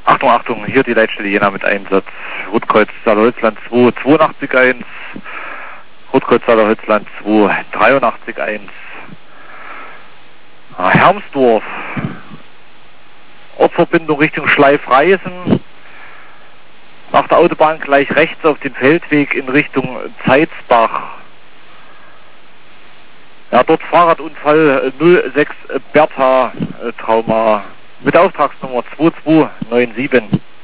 Achtung, Achtung, hier die Leitstelle Jena mit Einsatz. Rotkreuz Saarholzland 2, 82.1. Rotkreuz Saarholzland 2, 83.1. Hermsdorf. Ortsverbindung Richtung Schleifreisen. Nach der Autobahn gleich rechts auf den Feldweg in Richtung Zeitsbach. Ja, dort Fahrradunfall 06 Bertha Trauma mit Auftragsnummer 2297.